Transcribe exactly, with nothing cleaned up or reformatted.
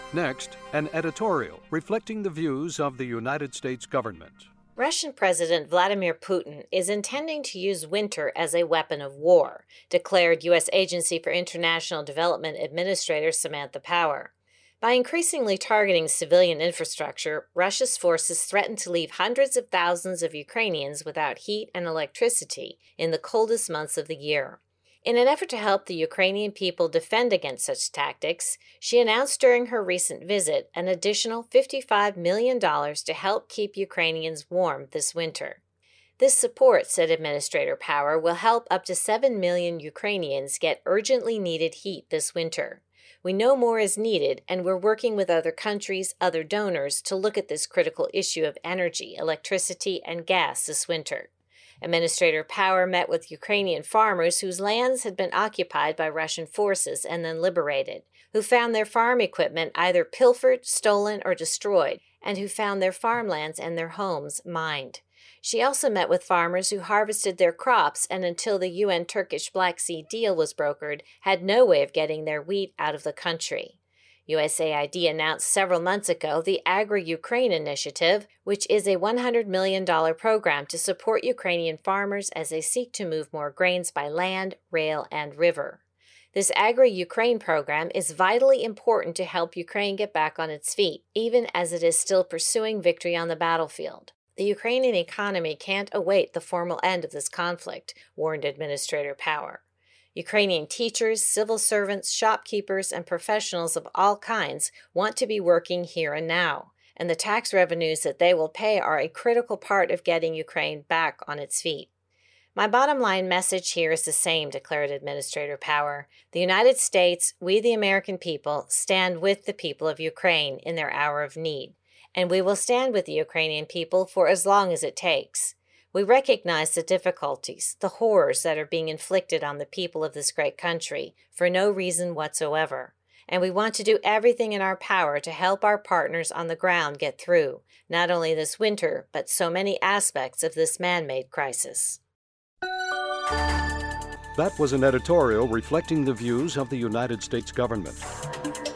Next, an editorial reflecting the views of the United States government. Russian President Vladimir Putin is intending to use winter as a weapon of war, declared U S Agency for International Development Administrator Samantha Power. By increasingly targeting civilian infrastructure, Russia's forces threaten to leave hundreds of thousands of Ukrainians without heat and electricity in the coldest months of the year. In an effort to help the Ukrainian people defend against such tactics, she announced during her recent visit an additional fifty-five million dollars to help keep Ukrainians warm this winter. This support, said Administrator Power, will help up to seven million Ukrainians get urgently needed heat this winter. We know more is needed, and we're working with other countries, other donors, to look at this critical issue of energy, electricity, and gas this winter. Administrator Power met with Ukrainian farmers whose lands had been occupied by Russian forces and then liberated, who found their farm equipment either pilfered, stolen, or destroyed, and who found their farmlands and their homes mined. She also met with farmers who harvested their crops and until the U N Turkish Black Sea deal was brokered, had no way of getting their wheat out of the country. U S A I D announced several months ago the Agri-Ukraine Initiative, which is a one hundred million dollars program to support Ukrainian farmers as they seek to move more grains by land, rail, and river. This Agri-Ukraine program is vitally important to help Ukraine get back on its feet, even as it is still pursuing victory on the battlefield. The Ukrainian economy can't await the formal end of this conflict, warned Administrator Power. Ukrainian teachers, civil servants, shopkeepers, and professionals of all kinds want to be working here and now, and the tax revenues that they will pay are a critical part of getting Ukraine back on its feet. My bottom line message here is the same, declared Administrator Power. The United States, we the American people, stand with the people of Ukraine in their hour of need, and we will stand with the Ukrainian people for as long as it takes. We recognize the difficulties, the horrors that are being inflicted on the people of this great country for no reason whatsoever, and we want to do everything in our power to help our partners on the ground get through, not only this winter, but so many aspects of this man-made crisis. That was an editorial reflecting the views of the United States government.